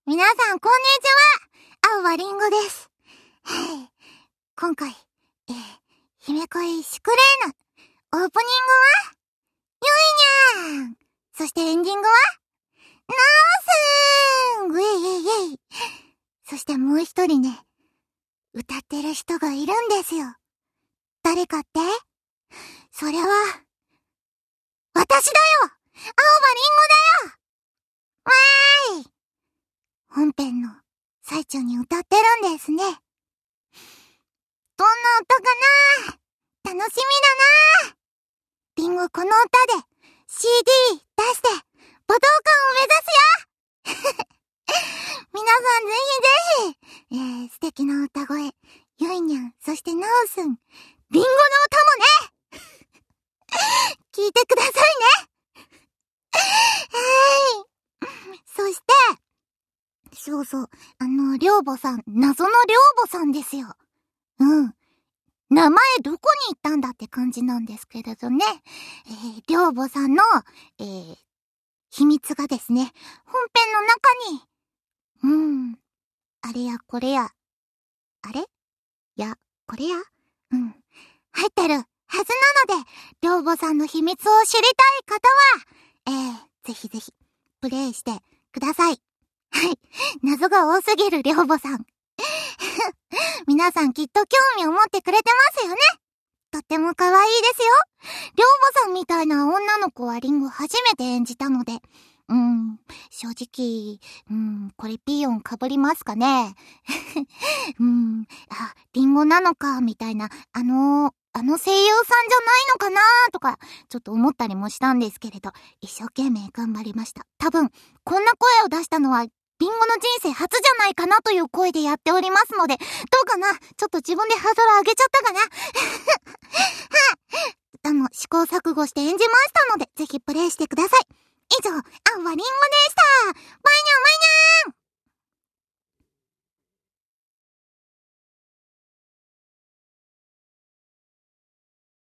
皆さん、こんにちは。青はりんごです。今回、姫恋シュクレーヌ、オープニングは、ゆいにゃん。そしてエンディングは、ナースンウェイイェイイェイ。そしてもう一人ね、歌ってる人がいるんですよ。誰かって？それは、私だよ。青はりんごだよ。わーい。本編の最中に歌ってるんですね。どんな歌かな？楽しみだな。リンゴこの歌で CD 出して武道館を目指すよ。皆さんぜひぜひ、素敵な歌声、ゆいにゃん、そしてナオスン、リンゴの歌もね、聞いてくださいね。そして、そうそう、りょうぼさん、謎のりょうぼさんですよ。名前どこに行ったんだって感じなんですけれどね。りょうぼさんの、秘密がですね、本編の中に、あれやこれや、あれや、これや入ってるはずなので、りょうぼさんの秘密を知りたい方は、ぜひぜひ、プレイしてください。はい。謎が多すぎるりょうぼさん。皆さんきっと興味を持ってくれてますよね。とっても可愛いですよ。りょうぼさんみたいな女の子はリンゴ初めて演じたので、正直、これピーヨン被りますかね。リンゴなのか、みたいな、あの声優さんじゃないのかなとか、ちょっと思ったりもしたんですけれど、一生懸命頑張りました。多分、こんな声を出したのは、リンゴの人生初じゃないかなという声でやっておりますので、どうかな？ちょっと自分でハードル上げちゃったかな？試行錯誤して演じましたので、ぜひプレイしてください。以上、青はりんごでした。バイニャーバイニャー。